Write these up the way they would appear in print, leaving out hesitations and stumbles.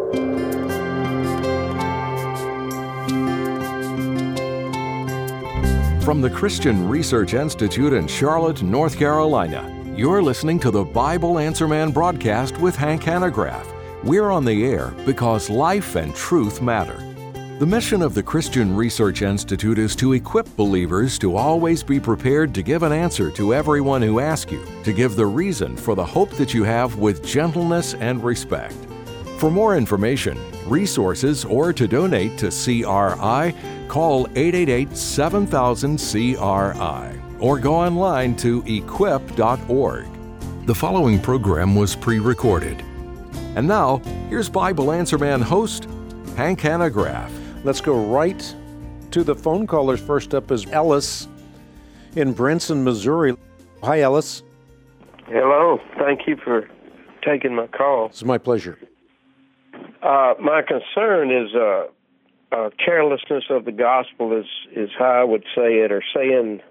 From the Christian Research Institute in Charlotte, North Carolina, you're listening to the Bible Answer Man broadcast with Hank Hanegraaff. We're on the air because life and truth matter. The mission of the Christian Research Institute is to equip believers to always be prepared to give an answer to everyone who asks you, to give the reason for the hope that you have with gentleness and respect. For more information, resources, or to donate to CRI, call 888-7000-CRI or go online to equip.org. The following program was pre-recorded. And now, here's Bible Answer Man host, Hank Hanegraaff. Let's go right to the phone callers. First up is Ellis in Branson, Missouri. Hi, Ellis. Hello. Thank you for taking my call. It's my pleasure. My concern is carelessness of the gospel is how I would say it, or saying,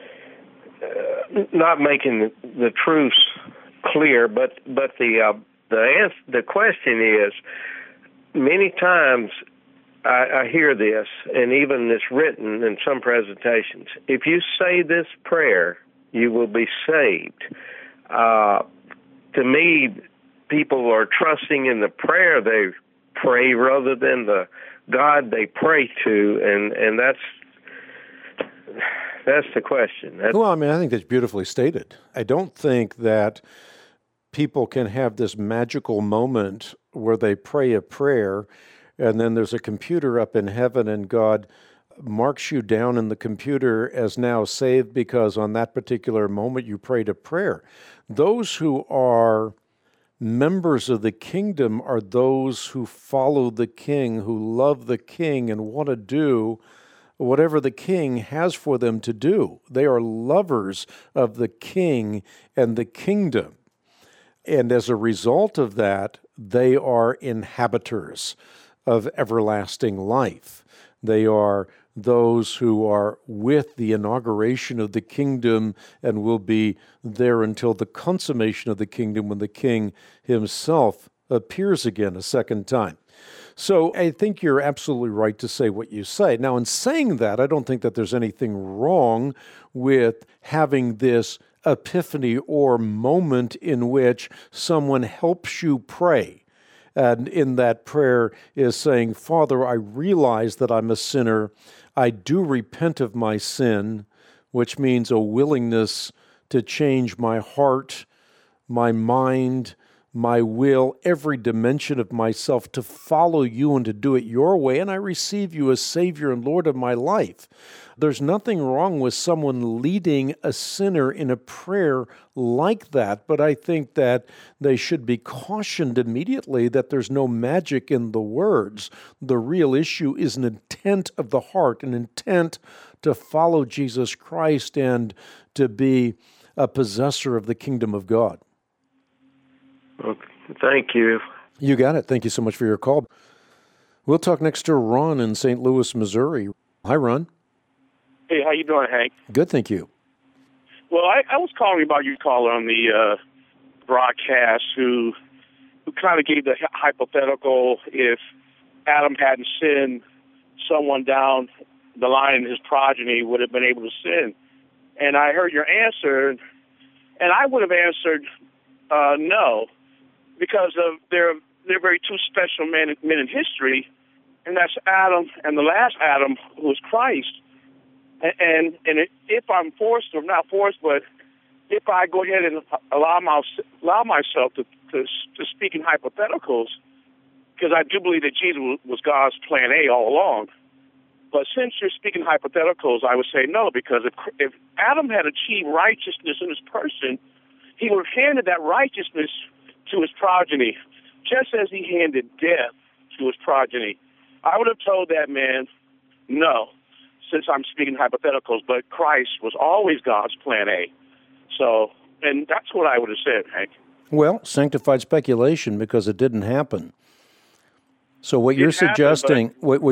not making the truths clear. But the question is, many times I hear this, and even it's written in some presentations. If you say this prayer, you will be saved. To me, people are trusting in the prayer they pray rather than the God they pray to, and that's the question. Well, I think that's beautifully stated. I don't think that people can have this magical moment where they pray a prayer and then there's a computer up in heaven and God marks you down in the computer as now saved because on that particular moment you prayed a prayer. Those who are members of the kingdom are those who follow the king, who love the king and want to do whatever the king has for them to do. They are lovers of the king and the kingdom. And as a result of that, they are inhabitants of everlasting life. They are those who are with the inauguration of the kingdom and will be there until the consummation of the kingdom when the king himself appears again a second time. So I think you're absolutely right to say what you say. Now, in saying that, I don't think that there's anything wrong with having this epiphany or moment in which someone helps you pray. And in that prayer is saying, Father, I realize that I'm a sinner. I do repent of my sin, which means a willingness to change my heart, my mind, my will, every dimension of myself to follow you and to do it your way, and I receive you as Savior and Lord of my life. There's nothing wrong with someone leading a sinner in a prayer like that, but I think that they should be cautioned immediately that there's no magic in the words. The real issue is an intent of the heart, an intent to follow Jesus Christ and to be a possessor of the kingdom of God. Okay. Thank you. You got it. Thank you so much for your call. We'll talk next to Ron in St. Louis, Missouri. Hi, Ron. Hey, how you doing, Hank? Good, thank you. Well, I was calling about your caller on the broadcast who kind of gave the hypothetical if Adam hadn't sinned, someone down the line in his progeny would have been able to sin. And I heard your answer, and I would have answered no, because of they're very two special men in history, and that's Adam and the last Adam, who was Christ. And if I'm forced or not forced, but if I go ahead and allow myself to speak in hypotheticals, because I do believe that Jesus was God's plan A all along. But since you're speaking hypotheticals, I would say no, because if Adam had achieved righteousness in his person, he would have handed that righteousness to his progeny, just as he handed death to his progeny. I would have told that man, no, since I'm speaking hypotheticals, but Christ was always God's plan A. So, and that's what I would have said, Hank. Well, sanctified speculation, because it didn't happen. So what you're suggesting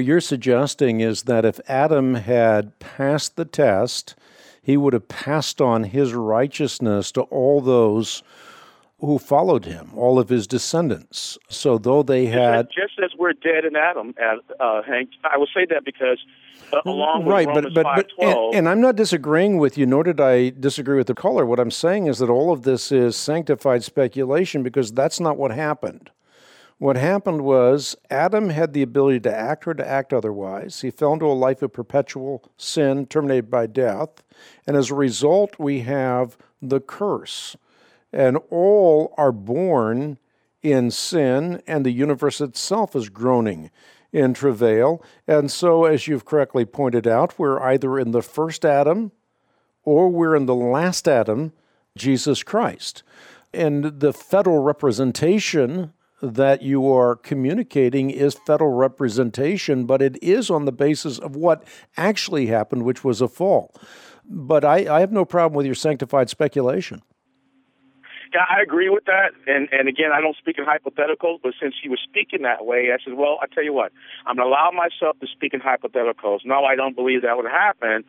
is that if Adam had passed the test, he would have passed on his righteousness to all those who followed him, all of his descendants. So though they had... Just as we're dead in Adam, Hank, I will say that because along with Romans 5:12... And I'm not disagreeing with you, nor did I disagree with the caller. What I'm saying is that all of this is sanctified speculation because that's not what happened. What happened was Adam had the ability to act or to act otherwise. He fell into a life of perpetual sin, terminated by death. And as a result, we have the curse. And all are born in sin, and the universe itself is groaning in travail. And so, as you've correctly pointed out, we're either in the first Adam or we're in the last Adam, Jesus Christ. And the federal representation that you are communicating is federal representation, but it is on the basis of what actually happened, which was a fall. But I have no problem with your sanctified speculation. Yeah, I agree with that. And again, I don't speak in hypotheticals, but since he was speaking that way, I said, well, I tell you what, I'm going to allow myself to speak in hypotheticals. No, I don't believe that would happen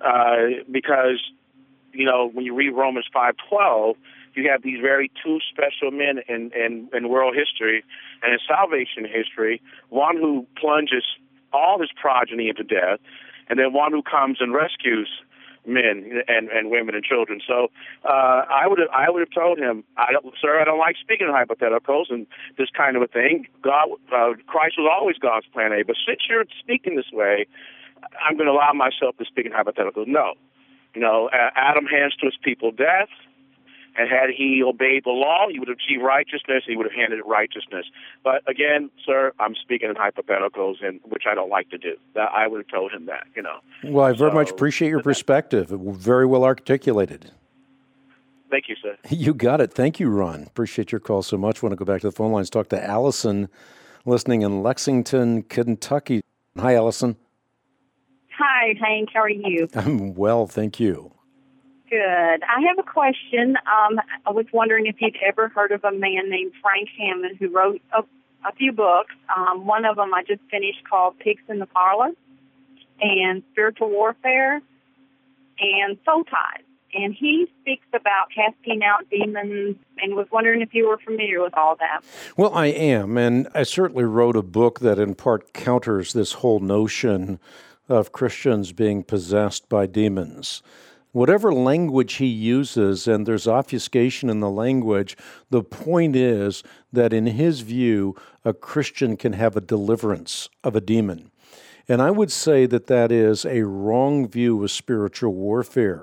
because, when you read Romans 5:12, you have these very two special men in world history and in salvation history, one who plunges all his progeny into death, and then one who comes and rescues men and women and children. So I would have told him, sir, I don't like speaking in hypotheticals and this kind of a thing. Christ was always God's plan A, but since you're speaking this way, I'm going to allow myself to speak in hypotheticals. No. Adam hands to his people death. And had he obeyed the law, he would have achieved righteousness. He would have handed it righteousness. But again, sir, I'm speaking in hypotheticals, which I don't like to do. I would have told him that, Well, I very much appreciate your perspective. Very well articulated. Thank you, sir. You got it. Thank you, Ron. Appreciate your call so much. Want to go back to the phone lines, talk to Allison, listening in Lexington, Kentucky. Hi, Allison. Hi, Hank. How are you? I'm well, thank you. Good. I have a question. I was wondering if you'd ever heard of a man named Frank Hammond who wrote a few books. One of them I just finished called Pigs in the Parlor and Spiritual Warfare and Soul Ties. And he speaks about casting out demons and was wondering if you were familiar with all that. Well, I am, and I certainly wrote a book that in part counters this whole notion of Christians being possessed by demons. Whatever language he uses, and there's obfuscation in the language, the point is that in his view, a Christian can have a deliverance of a demon. And I would say that that is a wrong view of spiritual warfare.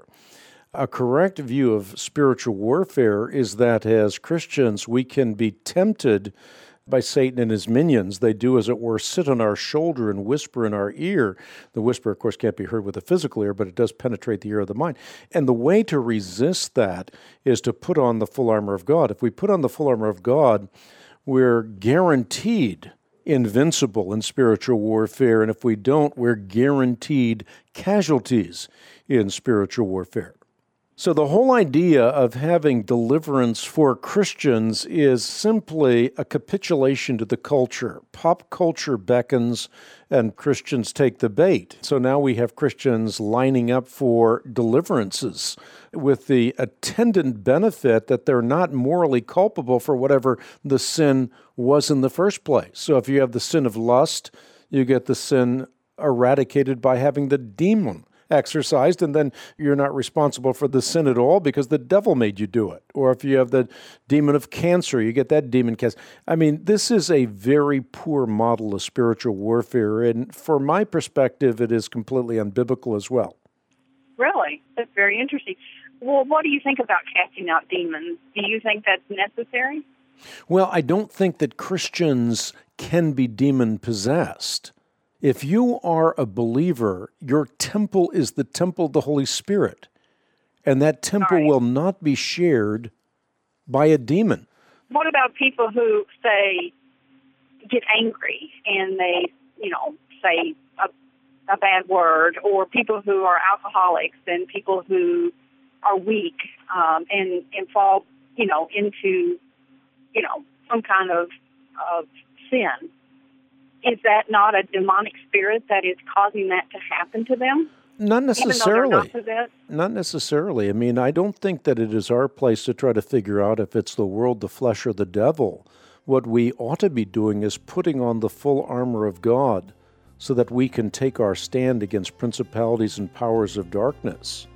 A correct view of spiritual warfare is that as Christians, we can be tempted by Satan and his minions. They do, as it were, sit on our shoulder and whisper in our ear. The whisper, of course, can't be heard with the physical ear, but it does penetrate the ear of the mind. And the way to resist that is to put on the full armor of God. If we put on the full armor of God, we're guaranteed invincible in spiritual warfare. And if we don't, we're guaranteed casualties in spiritual warfare. So the whole idea of having deliverance for Christians is simply a capitulation to the culture. Pop culture beckons and Christians take the bait. So now we have Christians lining up for deliverances with the attendant benefit that they're not morally culpable for whatever the sin was in the first place. So if you have the sin of lust, you get the sin eradicated by having the demon exercised, and then you're not responsible for the sin at all because the devil made you do it. Or if you have the demon of cancer, you get that demon cast. I mean, this is a very poor model of spiritual warfare, and from my perspective, it is completely unbiblical as well. Really? That's very interesting. Well, what do you think about casting out demons? Do you think that's necessary? Well, I don't think that Christians can be demon-possessed. If you are a believer, your temple is the temple of the Holy Spirit, and that temple will not be shared by a demon. What about people who, say, get angry and they, say a bad word, or people who are alcoholics and people who are weak and fall, into, some kind of sin? Is that not a demonic spirit that is causing that to happen to them? Not necessarily. Even though they're not possessed? Not necessarily. I mean, I don't think that it is our place to try to figure out if it's the world, the flesh, or the devil. What we ought to be doing is putting on the full armor of God so that we can take our stand against principalities and powers of darkness.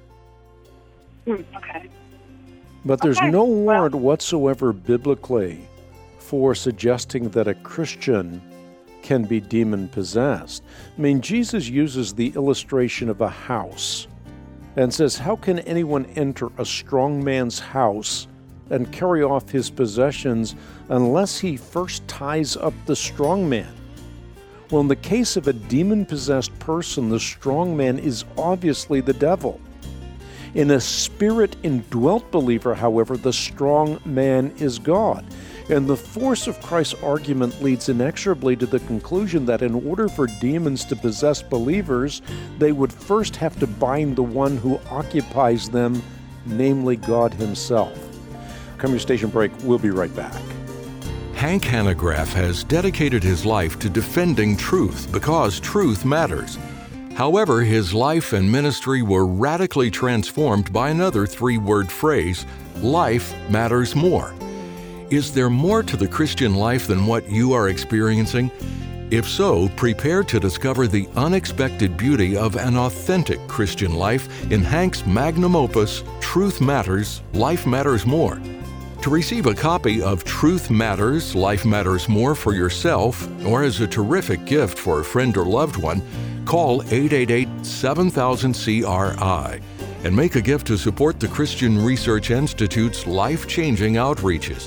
Okay. But there's no warrant whatsoever biblically for suggesting that a Christian can be demon-possessed. I mean, Jesus uses the illustration of a house and says, how can anyone enter a strong man's house and carry off his possessions unless he first ties up the strong man? Well, in the case of a demon-possessed person, the strong man is obviously the devil. In a spirit-indwelt believer, however, the strong man is God. And the force of Christ's argument leads inexorably to the conclusion that in order for demons to possess believers, they would first have to bind the one who occupies them, namely God himself. Come your station break, we'll be right back. Hank Hanegraaff has dedicated his life to defending truth because truth matters. However, his life and ministry were radically transformed by another three-word phrase, life matters more. Is there more to the Christian life than what you are experiencing? If so, prepare to discover the unexpected beauty of an authentic Christian life in Hank's magnum opus, Truth Matters, Life Matters More. To receive a copy of Truth Matters, Life Matters More for yourself, or as a terrific gift for a friend or loved one, call 888-7000-CRI and make a gift to support the Christian Research Institute's life-changing outreaches.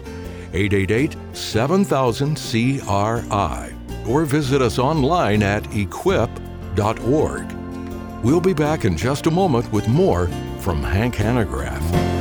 888-7000-CRI, or visit us online at equip.org. We'll be back in just a moment with more from Hank Hanegraaff.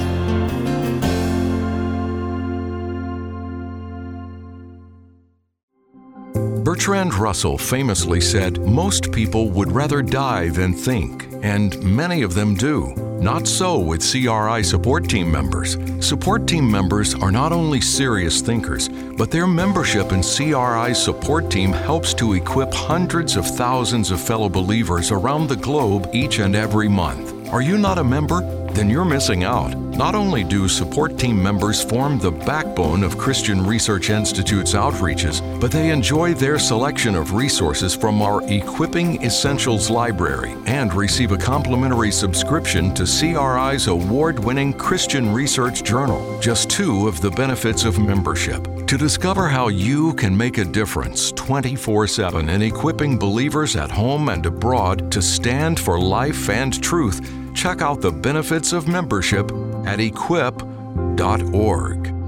Bertrand Russell famously said, "Most people would rather die than think," and many of them do. Not so with CRI support team members. Support team members are not only serious thinkers, but their membership in CRI's support team helps to equip hundreds of thousands of fellow believers around the globe each and every month. Are you not a member? Then you're missing out. Not only do support team members form the backbone of Christian Research Institute's outreaches, but they enjoy their selection of resources from our Equipping Essentials library and receive a complimentary subscription to CRI's award-winning Christian Research Journal, just two of the benefits of membership. To discover how you can make a difference 24/7 in equipping believers at home and abroad to stand for life and truth, check out the benefits of membership at equip.org.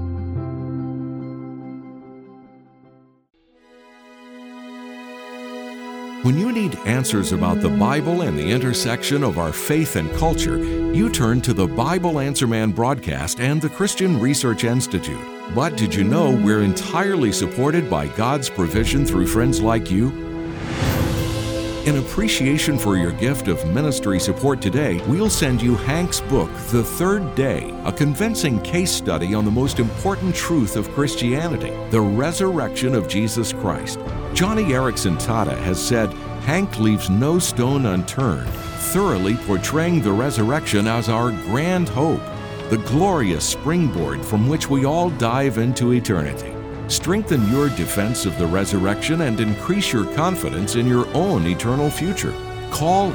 When you need answers about the Bible and the intersection of our faith and culture, you turn to the Bible Answer Man broadcast and the Christian Research Institute. But did you know we're entirely supported by God's provision through friends like you? In appreciation for your gift of ministry support today, we'll send you Hank's book, The Third Day, a convincing case study on the most important truth of Christianity, the resurrection of Jesus Christ. Johnny Erickson Tada has said, Hank leaves no stone unturned, thoroughly portraying the resurrection as our grand hope, the glorious springboard from which we all dive into eternity. Strengthen your defense of the resurrection and increase your confidence in your own eternal future. Call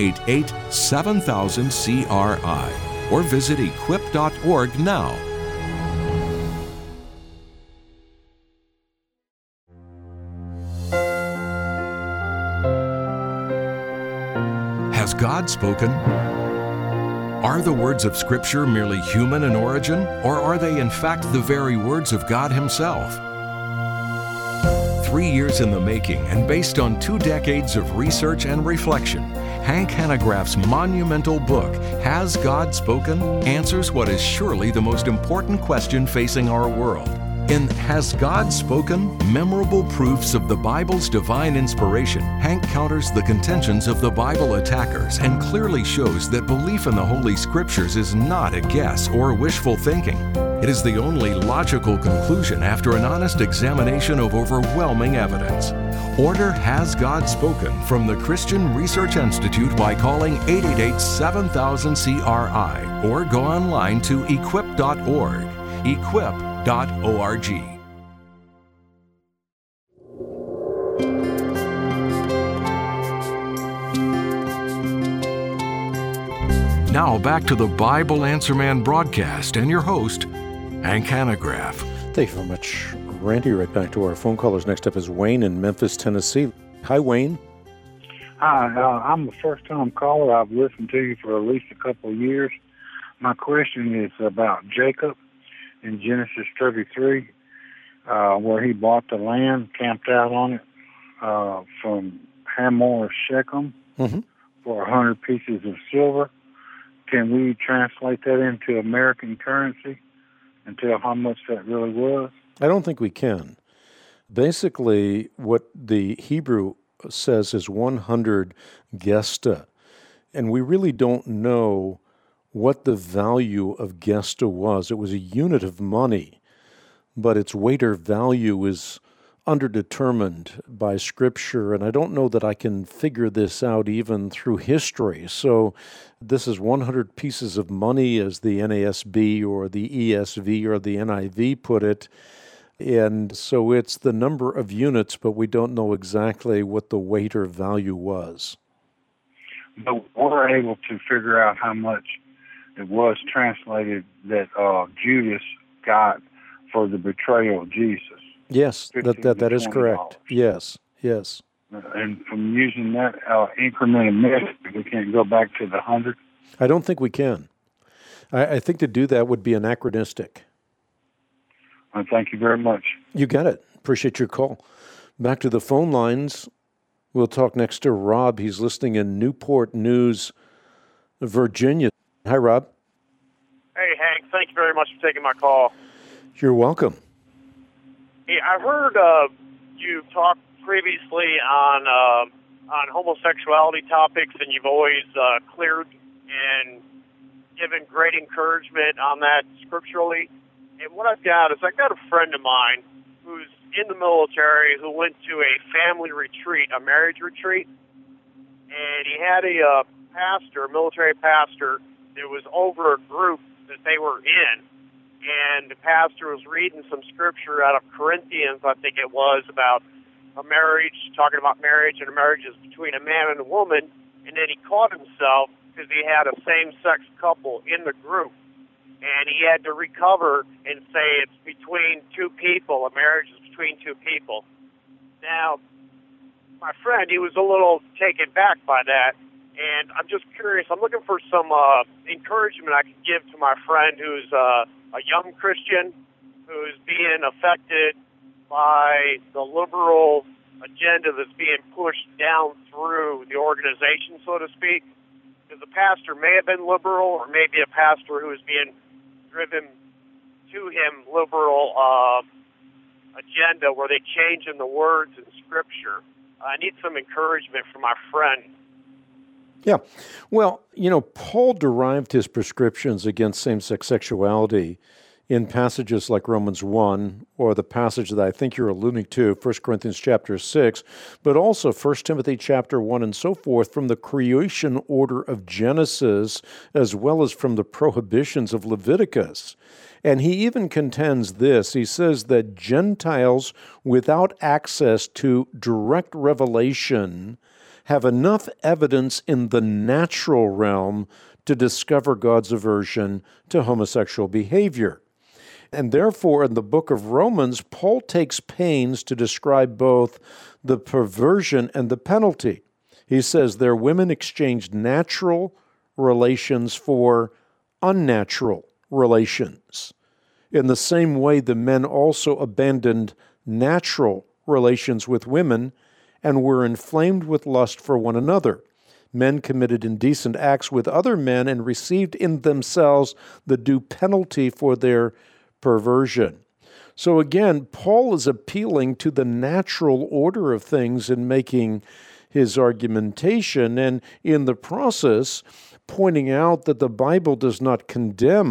888-7000-CRI or visit equip.org now. Has God spoken? Are the words of Scripture merely human in origin, or are they in fact the very words of God Himself? 3 years in the making and based on 2 decades of research and reflection, Hank Hanegraaff's monumental book, Has God Spoken?, answers what is surely the most important question facing our world. In Has God Spoken? Memorable Proofs of the Bible's Divine Inspiration, Hank counters the contentions of the Bible attackers and clearly shows that belief in the Holy Scriptures is not a guess or wishful thinking. It is the only logical conclusion after an honest examination of overwhelming evidence. Order Has God Spoken from the Christian Research Institute by calling 888-7000-CRI or go online to equip.org. Equip.org. Now back to the Bible Answer Man broadcast and your host, Hank Hanegraaff. Thank you very much, Randy. Right back to our phone callers. Next up is Wayne in Memphis, Tennessee. Hi, Wayne. Hi, I'm a first-time caller. I've listened to you for at least a couple of years. My question is about Jacob in Genesis 33, where he bought the land, camped out on it from Hamor Shechem for 100 pieces of silver. Can we translate that into American currency and tell how much that really was? I don't think we can. Basically, what the Hebrew says is 100 gesta, and we really don't know what the value of gesta was. It was a unit of money, but its weight or value is underdetermined by Scripture, and I don't know that I can figure this out even through history. So this is 100 pieces of money, as the NASB or the ESV or the NIV put it, and so it's the number of units, but we don't know exactly what the weight or value was. But we're able to figure out how much it was translated that Judas got for the betrayal of Jesus. Yes, that is correct. Yes. And from using that increment of method, we can't go back to the 100? I don't think we can. I think to do that would be anachronistic. Well, thank you very much. You got it. Appreciate your call. Back to the phone lines. We'll talk next to Rob. He's listening in Newport News, Virginia. Hi, Rob. Hey, Hank. Thank you very much for taking my call. You're welcome. Hey, I heard you talk previously on homosexuality topics, and you've always cleared and given great encouragement on that scripturally. And what I've got is a friend of mine who's in the military who went to a family retreat, a marriage retreat, and he had a military pastor that was over a group that they were in. And the pastor was reading some scripture out of Corinthians, I think it was, about a marriage, talking about marriage, and a marriage is between a man and a woman. And then he caught himself because he had a same-sex couple in the group. And he had to recover and say it's between two people. A marriage is between two people. Now, my friend, he was a little taken back by that. And I'm just curious. I'm looking for some encouragement I can give to my friend who's a young Christian who's being affected by the liberal agenda that's being pushed down through the organization, so to speak. Because the pastor may have been liberal, or maybe a pastor who is being driven to him liberal agenda where they change in the words in Scripture. I need some encouragement from my friend. Yeah. Well, Paul derived his prescriptions against same-sex sexuality in passages like Romans 1, or the passage that I think you're alluding to, 1 Corinthians chapter 6, but also 1 Timothy chapter 1 and so forth, from the creation order of Genesis, as well as from the prohibitions of Leviticus. And he even contends this. He says that Gentiles without access to direct revelation have enough evidence in the natural realm to discover God's aversion to homosexual behavior. And therefore, in the book of Romans, Paul takes pains to describe both the perversion and the penalty. He says their women exchanged natural relations for unnatural relations. In the same way, the men also abandoned natural relations with women and were inflamed with lust for one another. Men committed indecent acts with other men and received in themselves the due penalty for their perversion. So again, Paul is appealing to the natural order of things in making his argumentation, and in the process pointing out that the Bible does not condemn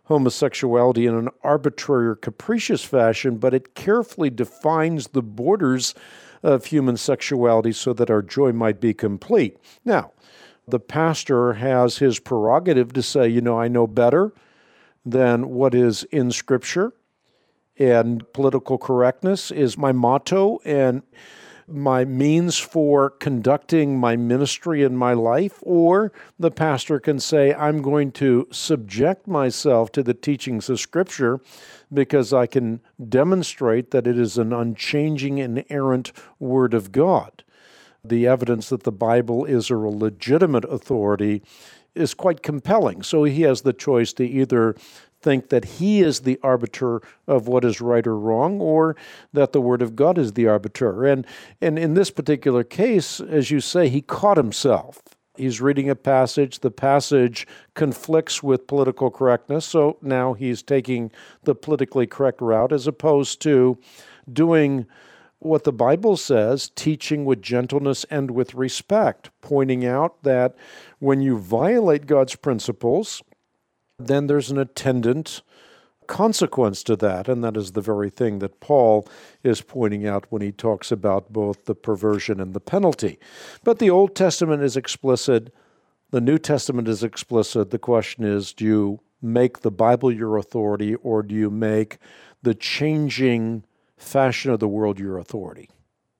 homosexuality in an arbitrary or capricious fashion, but it carefully defines the borders of human sexuality so that our joy might be complete. Now, the pastor has his prerogative to say, I know better than what is in Scripture, and political correctness is my motto and my means for conducting my ministry in my life. Or the pastor can say, I'm going to subject myself to the teachings of Scripture because I can demonstrate that it is an unchanging, inerrant Word of God. The evidence that the Bible is a legitimate authority is quite compelling. So he has the choice to either think that he is the arbiter of what is right or wrong, or that the Word of God is the arbiter. And in this particular case, as you say, he caught himself. He's reading a passage. The passage conflicts with political correctness, so now he's taking the politically correct route as opposed to doing what the Bible says, teaching with gentleness and with respect, pointing out that when you violate God's principles, then there's an attendant consequence to that, and that is the very thing that Paul is pointing out when he talks about both the perversion and the penalty. But the Old Testament is explicit, the New Testament is explicit. The question is, do you make the Bible your authority, or do you make the changing fashion of the world your authority?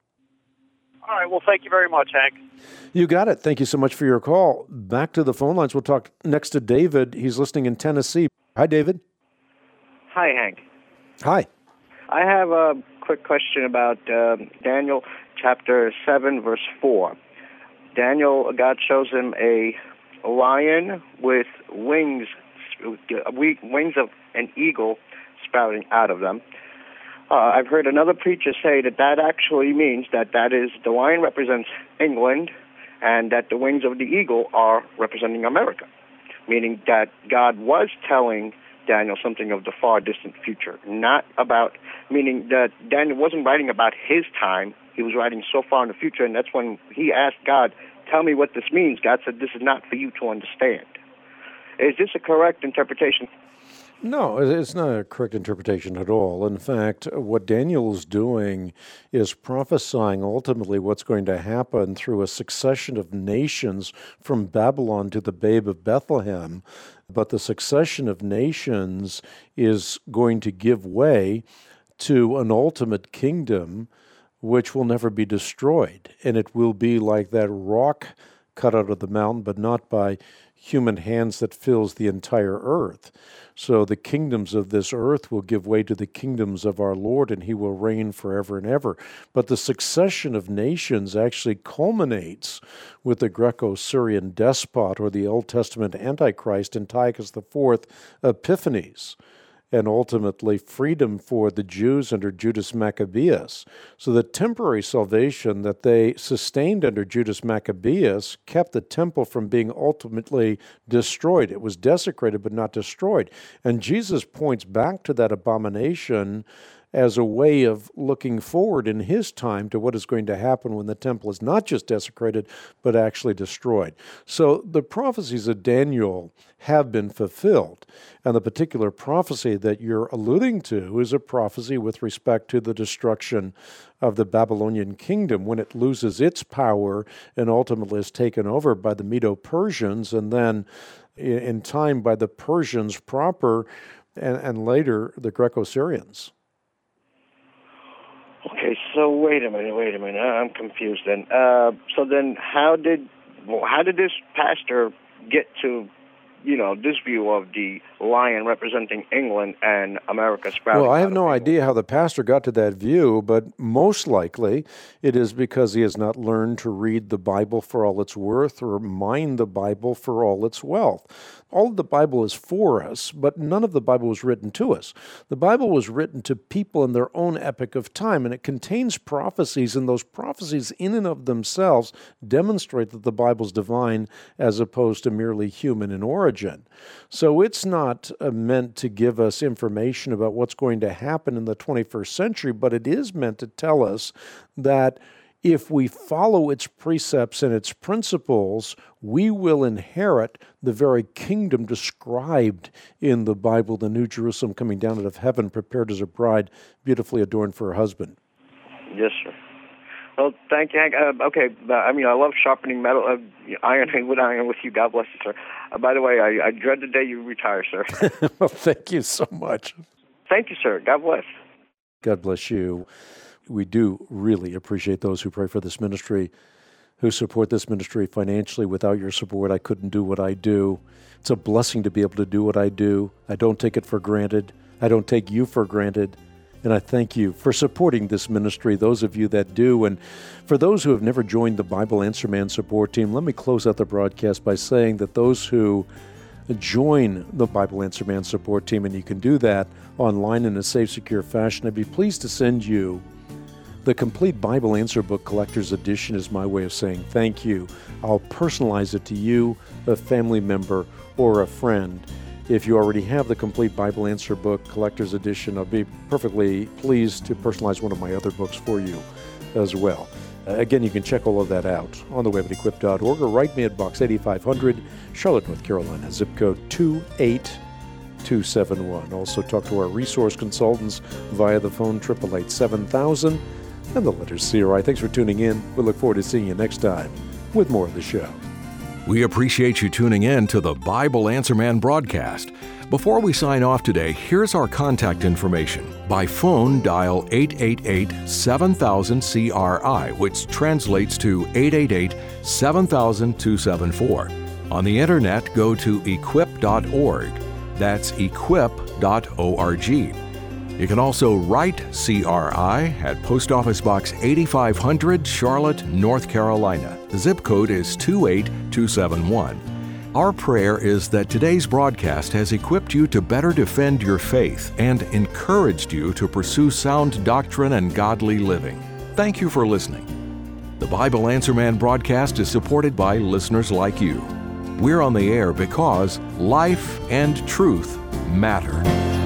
All right, well, thank you very much, Hank. You got it. Thank you so much for your call. Back to the phone lines. We'll talk next to David. He's listening in Tennessee. Hi, David. Hi, Hank. Hi. I have a quick question about Daniel chapter 7, verse 4. Daniel, God shows him a lion with wings of an eagle sprouting out of them. I've heard another preacher say that actually means that is the lion represents England and that the wings of the eagle are representing America, meaning that God was telling Daniel something of the far distant future, meaning that Daniel wasn't writing about his time, he was writing so far in the future, and that's when he asked God, tell me what this means. God said, this is not for you to understand. Is this a correct interpretation? No, it's not a correct interpretation at all. In fact, what Daniel is doing is prophesying ultimately what's going to happen through a succession of nations from Babylon to the babe of Bethlehem. But the succession of nations is going to give way to an ultimate kingdom which will never be destroyed. And it will be like that rock cut out of the mountain, but not by human hands, that fills the entire earth. So the kingdoms of this earth will give way to the kingdoms of our Lord, and he will reign forever and ever. But the succession of nations actually culminates with the Greco-Syrian despot, or the Old Testament Antichrist, Antiochus IV Epiphanes, and ultimately freedom for the Jews under Judas Maccabeus. So the temporary salvation that they sustained under Judas Maccabeus kept the temple from being ultimately destroyed. It was desecrated but not destroyed. And Jesus points back to that abomination as a way of looking forward in his time to what is going to happen when the temple is not just desecrated, but actually destroyed. So the prophecies of Daniel have been fulfilled. And the particular prophecy that you're alluding to is a prophecy with respect to the destruction of the Babylonian kingdom when it loses its power and ultimately is taken over by the Medo-Persians, and then in time by the Persians proper, and later the Greco-Syrians. Okay, so wait a minute. I'm confused then. So then how did this pastor get to, this view of the lion representing England and America sprouting? Well, I have no idea how the pastor got to that view, but most likely it is because he has not learned to read the Bible for all it's worth or mine the Bible for all its wealth. All of the Bible is for us, but none of the Bible was written to us. The Bible was written to people in their own epoch of time, and it contains prophecies, and those prophecies in and of themselves demonstrate that the Bible is divine as opposed to merely human in origin. So it's not meant to give us information about what's going to happen in the 21st century, but it is meant to tell us that if we follow its precepts and its principles, we will inherit the very kingdom described in the Bible, the New Jerusalem coming down out of heaven, prepared as a bride, beautifully adorned for her husband. Yes, sir. Well, thank you, Hank. I love sharpening metal, iron with iron with you. God bless you, sir. By the way, I dread the day you retire, sir. Well, thank you so much. Thank you, sir. God bless. God bless you. We do really appreciate those who pray for this ministry, who support this ministry financially. Without your support, I couldn't do what I do. It's a blessing to be able to do what I do. I don't take it for granted. I don't take you for granted. And I thank you for supporting this ministry, those of you that do. And for those who have never joined the Bible Answer Man support team, let me close out the broadcast by saying that those who join the Bible Answer Man support team, and you can do that online in a safe, secure fashion, I'd be pleased to send you the Complete Bible Answer Book Collector's Edition as my way of saying thank you. I'll personalize it to you, a family member, or a friend. If you already have the Complete Bible Answer Book Collector's Edition, I'll be perfectly pleased to personalize one of my other books for you as well. Again, you can check all of that out on the web at equip.org or write me at Box 8500, Charlotte, North Carolina, zip code 28271. Also talk to our resource consultants via the phone 888-7000 and the letters CRI. Thanks for tuning in. We look forward to seeing you next time with more of the show. We appreciate you tuning in to the Bible Answer Man broadcast. Before we sign off today, here's our contact information. By phone, dial 888-7000-CRI, which translates to 888-7000-274. On the internet, go to equip.org. That's equip.org. You can also write CRI at Post Office Box 8500, Charlotte, North Carolina. The zip code is 28271. Our prayer is that today's broadcast has equipped you to better defend your faith and encouraged you to pursue sound doctrine and godly living. Thank you for listening. The Bible Answer Man broadcast is supported by listeners like you. We're on the air because life and truth matter.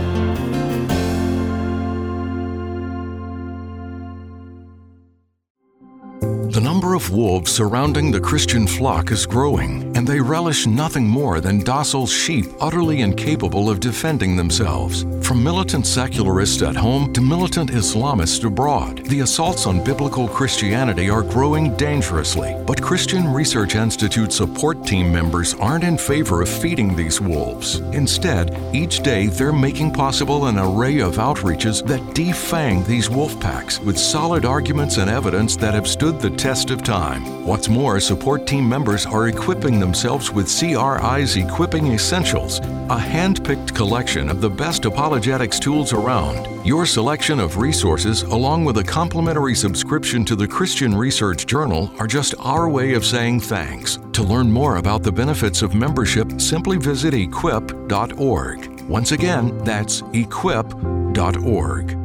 The number of wolves surrounding the Christian flock is growing, and they relish nothing more than docile sheep utterly incapable of defending themselves. From militant secularists at home to militant Islamists abroad, the assaults on biblical Christianity are growing dangerously. But Christian Research Institute support team members aren't in favor of feeding these wolves. Instead, each day they're making possible an array of outreaches that defang these wolf packs with solid arguments and evidence that have stood the test of time. What's more, support team members are equipping themselves with CRI's Equipping Essentials, a hand-picked collection of the best apologetics tools around. Your selection of resources, along with a complimentary subscription to the Christian Research Journal, are just our way of saying thanks. To learn more about the benefits of membership, simply visit equip.org. Once again, that's equip.org.